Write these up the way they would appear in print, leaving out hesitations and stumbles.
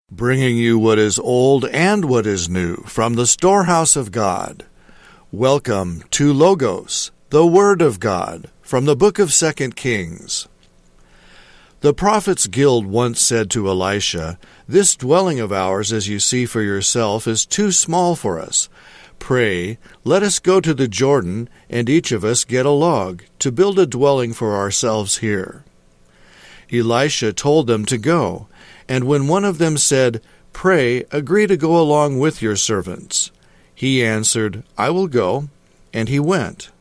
bringing you what is old and what is new from the storehouse of God. Welcome to Logos, the Word of God, from the book of 2 Kings. The Prophets Guild once said to Elisha, "This dwelling of ours, as you see for yourself, is too small for us. Pray, let us go to the Jordan, and each of us get a log, to build a dwelling for ourselves here." Elisha told them to go, and when one of them said, "Pray, agree to go along with your servants," he answered, "I will go," and he went.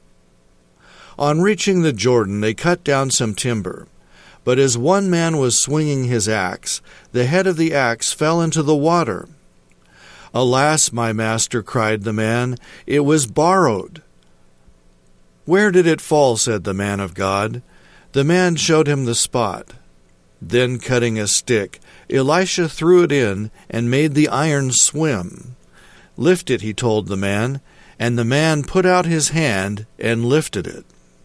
On reaching the Jordan, they cut down some timber. But as one man was swinging his axe, the head of the axe fell into the water. "Alas, my master," cried the man, "it was borrowed." "Where did it fall?" said the man of God. The man showed him the spot. Then, cutting a stick, Elisha threw it in and made the iron swim. "Lift it," he told the man, and the man put out his hand and lifted it.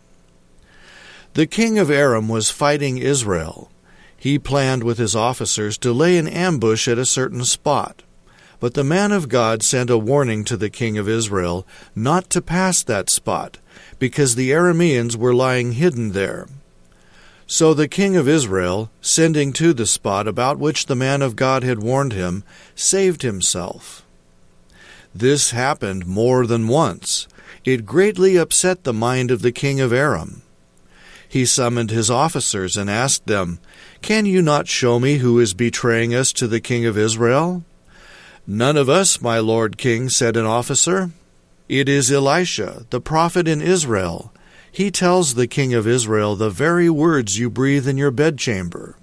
The king of Aram was fighting Israel. He planned with his officers to lay an ambush at a certain spot. But the man of God sent a warning to the king of Israel not to pass that spot, because the Arameans were lying hidden there. So the king of Israel, sending to the spot about which the man of God had warned him, saved himself. This happened more than once. It greatly upset the mind of the king of Aram. He summoned his officers and asked them, "Can you not show me who is betraying us to the king of Israel?" "None of us, my lord king," said an officer. "It is Elisha, the prophet in Israel. He tells the king of Israel the very words you breathe in your bedchamber."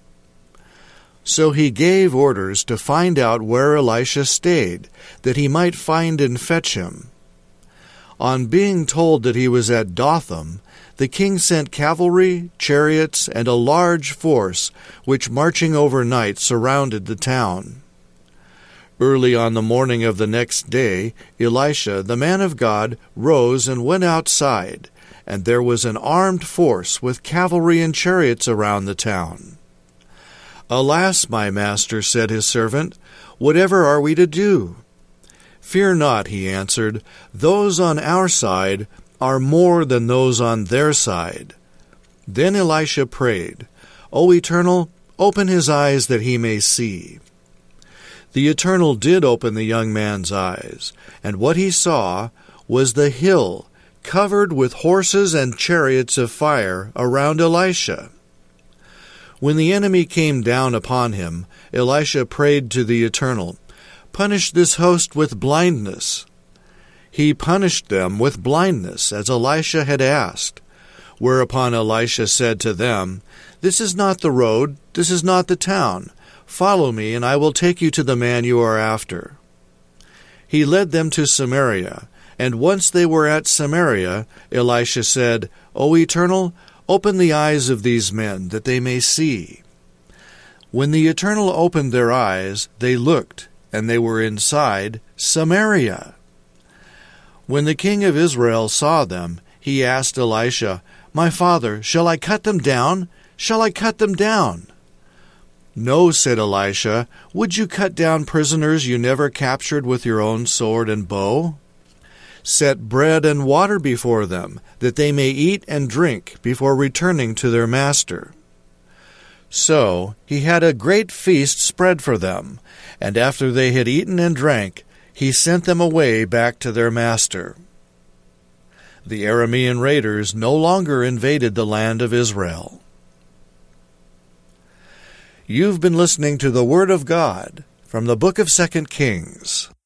So he gave orders to find out where Elisha stayed, that he might find and fetch him. On being told that he was at Dothan, the king sent cavalry, chariots, and a large force, which marching overnight surrounded the town. Early on the morning of the next day, Elisha, the man of God, rose and went outside, and there was an armed force with cavalry and chariots around the town. "Alas, my master," said his servant, "whatever are we to do?" "Fear not," he answered, "those on our side are more than those on their side." Then Elisha prayed, "O Eternal, open his eyes that he may see." The Eternal did open the young man's eyes, and what he saw was the hill covered with horses and chariots of fire around Elisha. When the enemy came down upon him, Elisha prayed to the Eternal, "Punish this host with blindness." He punished them with blindness, as Elisha had asked. Whereupon Elisha said to them, "This is not the road, this is not the town. Follow me, and I will take you to the man you are after." He led them to Samaria, and once they were at Samaria, Elisha said, "O Eternal, open the eyes of these men, that they may see." When the Eternal opened their eyes, they looked, and they were inside Samaria. When the king of Israel saw them, he asked Elisha, "My father, shall I cut them down? Shall I cut them down?" "No," said Elisha. "Would you cut down prisoners you never captured with your own sword and bow? Set bread and water before them, that they may eat and drink before returning to their master." So he had a great feast spread for them, and after they had eaten and drank, he sent them away back to their master. The Aramean raiders no longer invaded the land of Israel. You've been listening to the Word of God from the book of 2 Kings.